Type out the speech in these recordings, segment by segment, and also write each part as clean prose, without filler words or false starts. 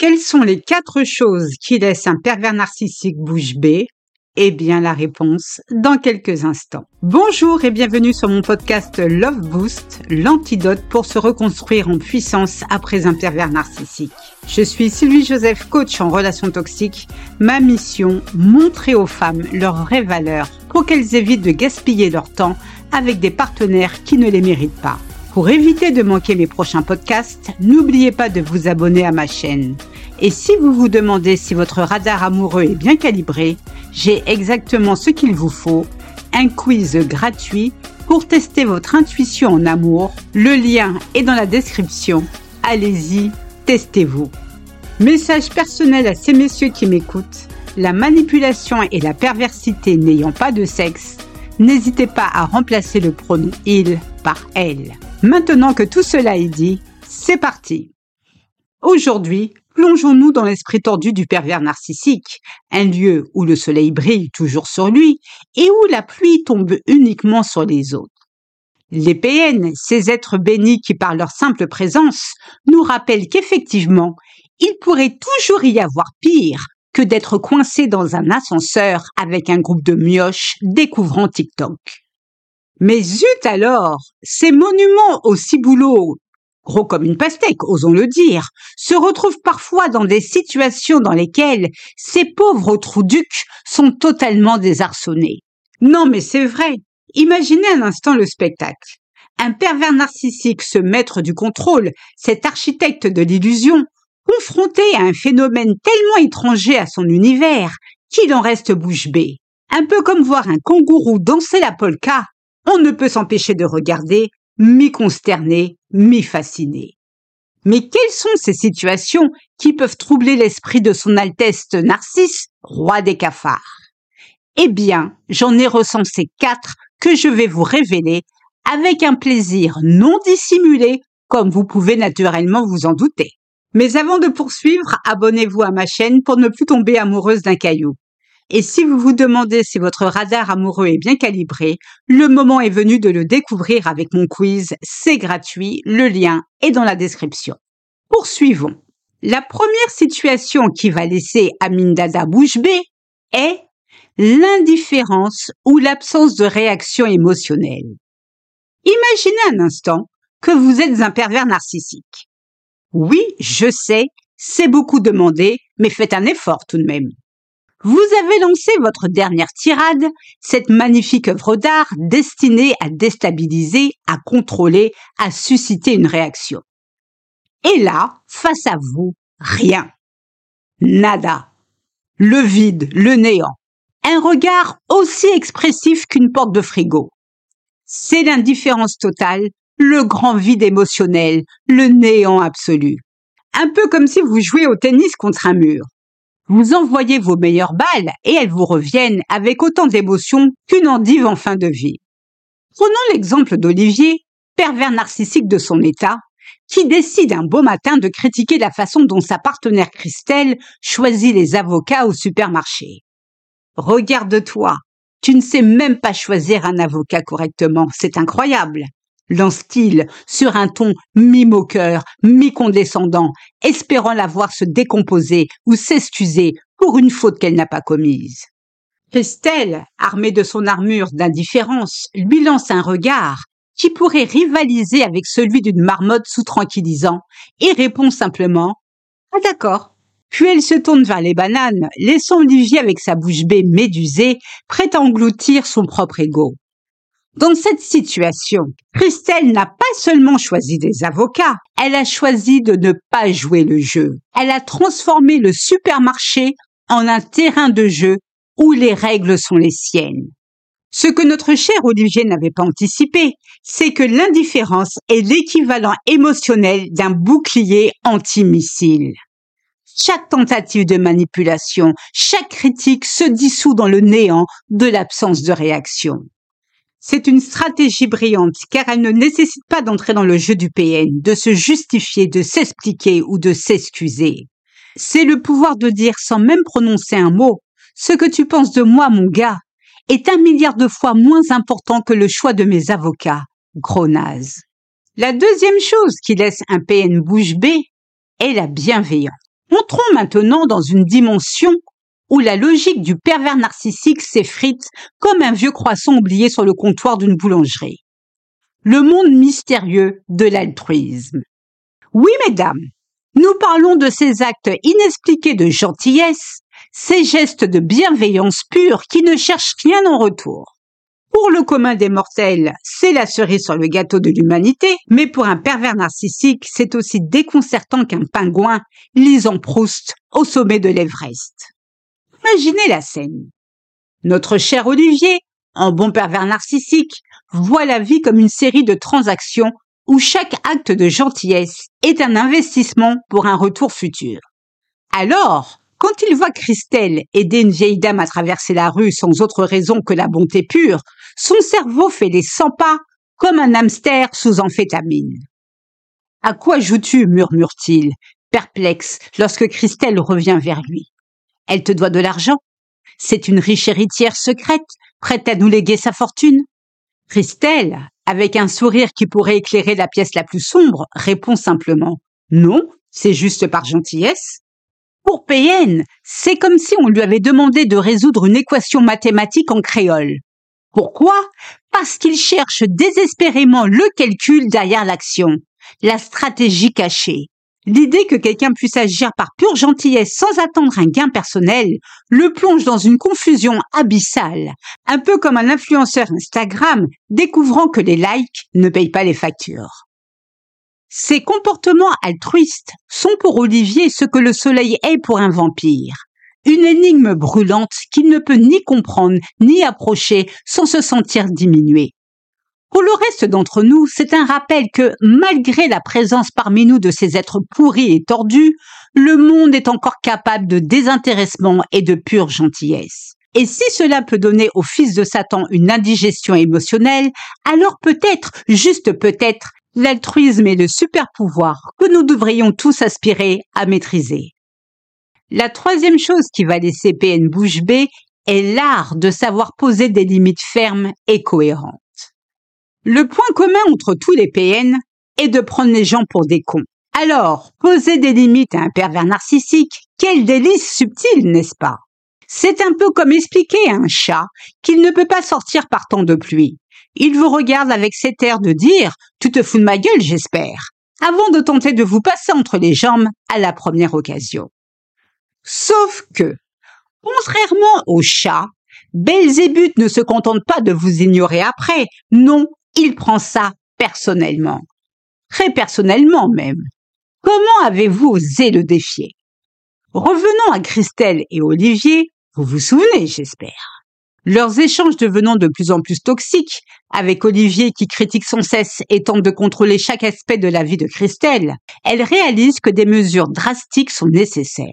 Quelles sont les 4 choses qui laissent un pervers narcissique bouche bée? Eh bien, la réponse dans quelques instants. Bonjour et bienvenue sur mon podcast Love Boost, l'antidote pour se reconstruire en puissance après un pervers narcissique. Je suis Sylvie Joseph, coach en relations toxiques. Ma mission, montrer aux femmes leurs vraies valeurs pour qu'elles évitent de gaspiller leur temps avec des partenaires qui ne les méritent pas. Pour éviter de manquer mes prochains podcasts, n'oubliez pas de vous abonner à ma chaîne. Et si vous vous demandez si votre radar amoureux est bien calibré, j'ai exactement ce qu'il vous faut, un quiz gratuit pour tester votre intuition en amour. Le lien est dans la description. Allez-y, testez-vous. Message personnel à ces messieurs qui m'écoutent. La manipulation et la perversité n'ayant pas de sexe, n'hésitez pas à remplacer le pronom « il » par « elle ». Maintenant que tout cela est dit, c'est parti. Aujourd'hui, plongeons-nous dans l'esprit tordu du pervers narcissique, un lieu où le soleil brille toujours sur lui et où la pluie tombe uniquement sur les autres. Les PN, ces êtres bénis qui par leur simple présence nous rappellent qu'effectivement, il pourrait toujours y avoir pire que d'être coincé dans un ascenseur avec un groupe de mioches découvrant TikTok. Mais zut alors, ces monuments au ciboulot, gros comme une pastèque, osons le dire, se retrouvent parfois dans des situations dans lesquelles ces pauvres trouducs sont totalement désarçonnés. Non mais c'est vrai, imaginez un instant le spectacle. Un pervers narcissique, ce maître du contrôle, cet architecte de l'illusion, confronté à un phénomène tellement étranger à son univers qu'il en reste bouche bée. Un peu comme voir un kangourou danser la polka, on ne peut s'empêcher de regarder, mi-consterné, mi-fasciné. Mais quelles sont ces situations qui peuvent troubler l'esprit de son Altesse Narcisse, roi des cafards? Eh bien, j'en ai recensé 4 que je vais vous révéler avec un plaisir non dissimulé, comme vous pouvez naturellement vous en douter. Mais avant de poursuivre, abonnez-vous à ma chaîne pour ne plus tomber amoureuse d'un caillou. Et si vous vous demandez si votre radar amoureux est bien calibré, le moment est venu de le découvrir avec mon quiz, c'est gratuit, le lien est dans la description. Poursuivons. La première situation qui va laisser Amin Dada bouche bée est l'indifférence ou l'absence de réaction émotionnelle. Imaginez un instant que vous êtes un pervers narcissique. Oui, je sais, c'est beaucoup demandé, mais faites un effort tout de même. Vous avez lancé votre dernière tirade, cette magnifique œuvre d'art destinée à déstabiliser, à contrôler, à susciter une réaction. Et là, face à vous, rien. Nada. Le vide, le néant. Un regard aussi expressif qu'une porte de frigo. C'est l'indifférence totale, le grand vide émotionnel, le néant absolu. Un peu comme si vous jouiez au tennis contre un mur. Vous envoyez vos meilleures balles et elles vous reviennent avec autant d'émotion qu'une endive en fin de vie. Prenons l'exemple d'Olivier, pervers narcissique de son état, qui décide un beau matin de critiquer la façon dont sa partenaire Christelle choisit les avocats au supermarché. Regarde-toi, tu ne sais même pas choisir un avocat correctement, c'est incroyable. Lance-t-il sur un ton mi-moqueur, mi-condescendant, espérant la voir se décomposer ou s'excuser pour une faute qu'elle n'a pas commise. Christelle, armée de son armure d'indifférence, lui lance un regard qui pourrait rivaliser avec celui d'une marmotte sous tranquillisant et répond simplement « Ah d'accord ». Puis elle se tourne vers les bananes, laissant Olivier avec sa bouche bée médusée, prête à engloutir son propre ego. Dans cette situation, Christelle n'a pas seulement choisi des avocats, elle a choisi de ne pas jouer le jeu. Elle a transformé le supermarché en un terrain de jeu où les règles sont les siennes. Ce que notre cher Olivier n'avait pas anticipé, c'est que l'indifférence est l'équivalent émotionnel d'un bouclier antimissile. Chaque tentative de manipulation, chaque critique se dissout dans le néant de l'absence de réaction. C'est une stratégie brillante car elle ne nécessite pas d'entrer dans le jeu du PN, de se justifier, de s'expliquer ou de s'excuser. C'est le pouvoir de dire sans même prononcer un mot « Ce que tu penses de moi, mon gars, est 1 milliard de fois moins important que le choix de mes avocats, gros naze. » La deuxième chose qui laisse un PN bouche bée est la bienveillance. Entrons maintenant dans une dimension où la logique du pervers narcissique s'effrite comme un vieux croissant oublié sur le comptoir d'une boulangerie. Le monde mystérieux de l'altruisme. Oui, mesdames, nous parlons de ces actes inexpliqués de gentillesse, ces gestes de bienveillance pure qui ne cherchent rien en retour. Pour le commun des mortels, c'est la cerise sur le gâteau de l'humanité, mais pour un pervers narcissique, c'est aussi déconcertant qu'un pingouin lisant Proust au sommet de l'Everest. Imaginez la scène. Notre cher Olivier, en bon pervers narcissique, voit la vie comme une série de transactions où chaque acte de gentillesse est un investissement pour un retour futur. Alors, quand il voit Christelle aider une vieille dame à traverser la rue sans autre raison que la bonté pure, son cerveau fait les 100 pas comme un hamster sous amphétamine. « À quoi joues-tu » murmure-t-il, perplexe, lorsque Christelle revient vers lui. « Elle te doit de l'argent. C'est une riche héritière secrète, prête à nous léguer sa fortune. » Christelle, avec un sourire qui pourrait éclairer la pièce la plus sombre, répond simplement « Non, c'est juste par gentillesse. » Pour PN, c'est comme si on lui avait demandé de résoudre une équation mathématique en créole. Pourquoi ? Parce qu'il cherche désespérément le calcul derrière l'action, la stratégie cachée. L'idée que quelqu'un puisse agir par pure gentillesse sans attendre un gain personnel le plonge dans une confusion abyssale, un peu comme un influenceur Instagram découvrant que les likes ne payent pas les factures. Ces comportements altruistes sont pour Olivier ce que le soleil est pour un vampire. Une énigme brûlante qu'il ne peut ni comprendre ni approcher sans se sentir diminué. Pour le reste d'entre nous, c'est un rappel que, malgré la présence parmi nous de ces êtres pourris et tordus, le monde est encore capable de désintéressement et de pure gentillesse. Et si cela peut donner au fils de Satan une indigestion émotionnelle, alors peut-être, juste peut-être, l'altruisme est le super pouvoir que nous devrions tous aspirer à maîtriser. La troisième chose qui va laisser PN bouche bée est l'art de savoir poser des limites fermes et cohérentes. Le point commun entre tous les PN est de prendre les gens pour des cons. Alors, poser des limites à un pervers narcissique, quel délice subtil, n'est-ce pas ? C'est un peu comme expliquer à un chat qu'il ne peut pas sortir par temps de pluie. Il vous regarde avec cet air de dire « Tu te fous de ma gueule, j'espère », avant de tenter de vous passer entre les jambes à la première occasion. Sauf que, contrairement au chat, Belzébuth ne se contente pas de vous ignorer après. Non, il prend ça personnellement. Très personnellement même. Comment avez-vous osé le défier ? Revenons à Christelle et Olivier, vous vous souvenez, j'espère. Leurs échanges devenant de plus en plus toxiques, avec Olivier qui critique sans cesse et tente de contrôler chaque aspect de la vie de Christelle, elle réalise que des mesures drastiques sont nécessaires.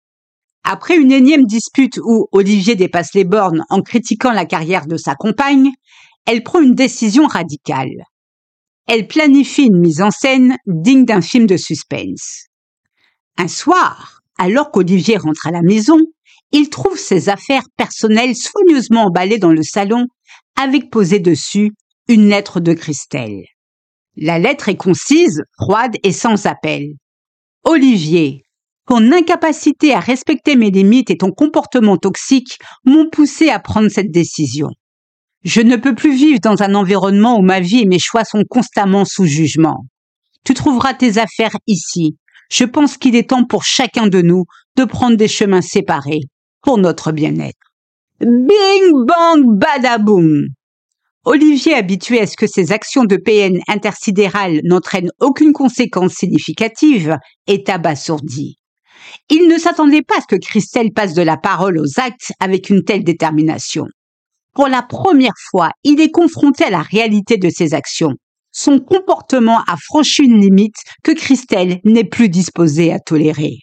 Après une énième dispute où Olivier dépasse les bornes en critiquant la carrière de sa compagne, elle prend une décision radicale. Elle planifie une mise en scène digne d'un film de suspense. Un soir, alors qu'Olivier rentre à la maison, il trouve ses affaires personnelles soigneusement emballées dans le salon, avec posé dessus une lettre de Christelle. La lettre est concise, froide et sans appel. « Olivier, ton incapacité à respecter mes limites et ton comportement toxique m'ont poussé à prendre cette décision. Je ne peux plus vivre dans un environnement où ma vie et mes choix sont constamment sous jugement. Tu trouveras tes affaires ici. Je pense qu'il est temps pour chacun de nous de prendre des chemins séparés pour notre bien-être. » Bing bang badaboum. Olivier, habitué à ce que ses actions de PN intersidérale n'entraînent aucune conséquence significative, est abasourdi. Il ne s'attendait pas à ce que Christelle passe de la parole aux actes avec une telle détermination. Pour la première fois, il est confronté à la réalité de ses actions. Son comportement a franchi une limite que Christelle n'est plus disposée à tolérer.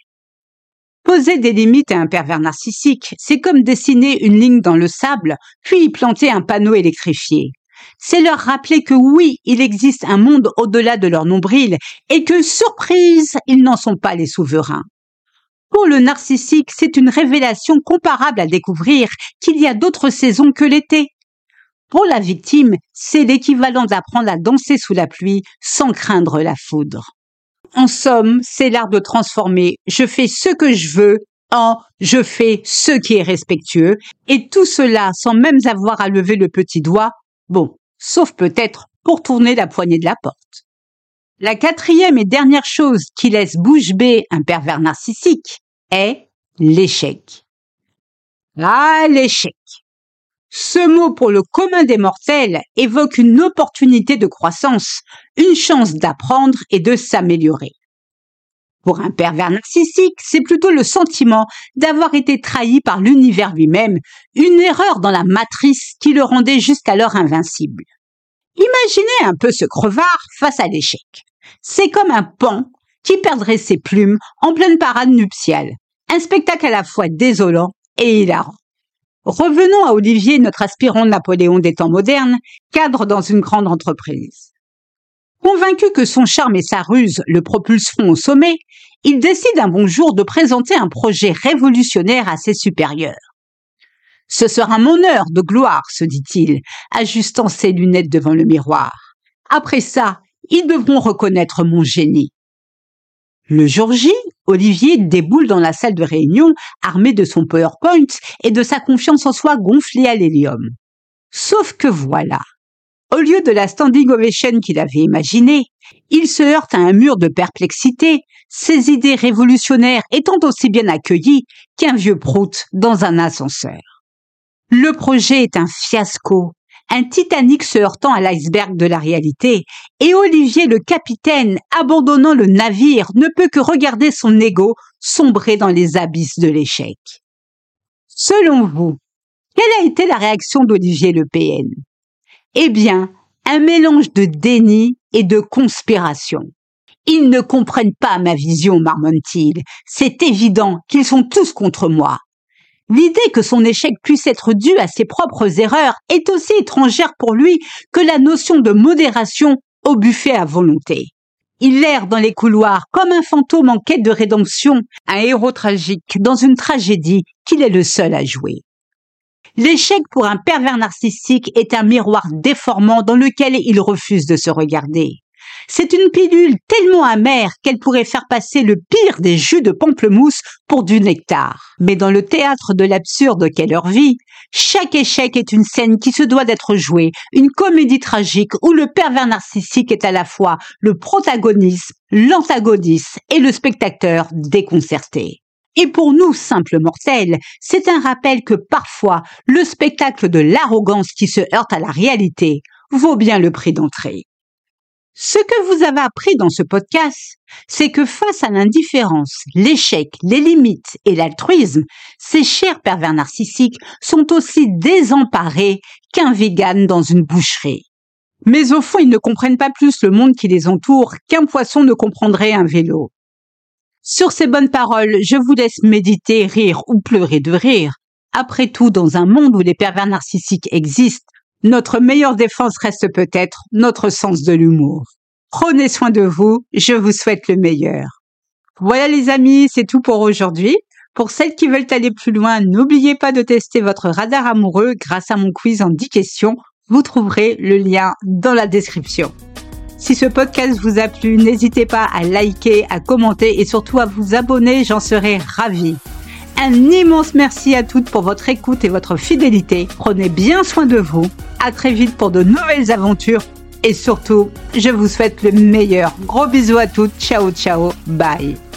Poser des limites à un pervers narcissique, c'est comme dessiner une ligne dans le sable, puis y planter un panneau électrifié. C'est leur rappeler que oui, il existe un monde au-delà de leur nombril et que, surprise, ils n'en sont pas les souverains. Pour le narcissique, c'est une révélation comparable à découvrir qu'il y a d'autres saisons que l'été. Pour la victime, c'est l'équivalent d'apprendre à danser sous la pluie sans craindre la foudre. En somme, c'est l'art de transformer « je fais ce que je veux » en « je fais ce qui est respectueux » et tout cela sans même avoir à lever le petit doigt, bon, sauf peut-être pour tourner la poignée de la porte. La quatrième et dernière chose qui laisse bouche bée un pervers narcissique est l'échec. Ah, l'échec. Ce mot pour le commun des mortels évoque une opportunité de croissance, une chance d'apprendre et de s'améliorer. Pour un pervers narcissique, c'est plutôt le sentiment d'avoir été trahi par l'univers lui-même, une erreur dans la matrice qui le rendait jusqu'alors invincible. Imaginez un peu ce crevard face à l'échec. C'est comme un paon qui perdrait ses plumes en pleine parade nuptiale. Un spectacle à la fois désolant et hilarant. Revenons à Olivier, notre aspirant Napoléon des temps modernes, cadre dans une grande entreprise. Convaincu que son charme et sa ruse le propulseront au sommet, il décide un bon jour de présenter un projet révolutionnaire à ses supérieurs. « Ce sera mon heure de gloire, se dit-il, ajustant ses lunettes devant le miroir. Après ça, ils devront reconnaître mon génie. » Le jour J, Olivier déboule dans la salle de réunion armé de son PowerPoint et de sa confiance en soi gonflée à l'hélium. Sauf que voilà, au lieu de la standing ovation qu'il avait imaginée, il se heurte à un mur de perplexité, ses idées révolutionnaires étant aussi bien accueillies qu'un vieux prout dans un ascenseur. Le projet est un fiasco, un Titanic se heurtant à l'iceberg de la réalité, et Olivier le capitaine, abandonnant le navire, ne peut que regarder son ego sombrer dans les abysses de l'échec. Selon vous, quelle a été la réaction d'Olivier le PN ? Eh bien, un mélange de déni et de conspiration. Ils ne comprennent pas ma vision, marmonne-t-il. C'est évident qu'ils sont tous contre moi. L'idée que son échec puisse être dû à ses propres erreurs est aussi étrangère pour lui que la notion de modération au buffet à volonté. Il erre dans les couloirs comme un fantôme en quête de rédemption, un héros tragique dans une tragédie qu'il est le seul à jouer. L'échec pour un pervers narcissique est un miroir déformant dans lequel il refuse de se regarder. C'est une pilule tellement amère qu'elle pourrait faire passer le pire des jus de pamplemousse pour du nectar. Mais dans le théâtre de l'absurde qu'est leur vie, chaque échec est une scène qui se doit d'être jouée, une comédie tragique où le pervers narcissique est à la fois le protagoniste, l'antagoniste et le spectateur déconcerté. Et pour nous, simples mortels, c'est un rappel que parfois, le spectacle de l'arrogance qui se heurte à la réalité vaut bien le prix d'entrée. Ce que vous avez appris dans ce podcast, c'est que face à l'indifférence, l'échec, les limites et l'altruisme, ces chers pervers narcissiques sont aussi désemparés qu'un vegan dans une boucherie. Mais au fond, ils ne comprennent pas plus le monde qui les entoure qu'un poisson ne comprendrait un vélo. Sur ces bonnes paroles, je vous laisse méditer, rire ou pleurer de rire. Après tout, dans un monde où les pervers narcissiques existent, notre meilleure défense reste peut-être notre sens de l'humour. Prenez soin de vous, je vous souhaite le meilleur. Voilà les amis, c'est tout pour aujourd'hui. Pour celles qui veulent aller plus loin, n'oubliez pas de tester votre radar amoureux grâce à mon quiz en 10 questions. Vous trouverez le lien dans la description. Si ce podcast vous a plu, n'hésitez pas à liker, à commenter et surtout à vous abonner, j'en serai ravie. Un immense merci à toutes pour votre écoute et votre fidélité. Prenez bien soin de vous. À très vite pour de nouvelles aventures. Et surtout, je vous souhaite le meilleur. Gros bisous à toutes. Ciao, ciao. Bye.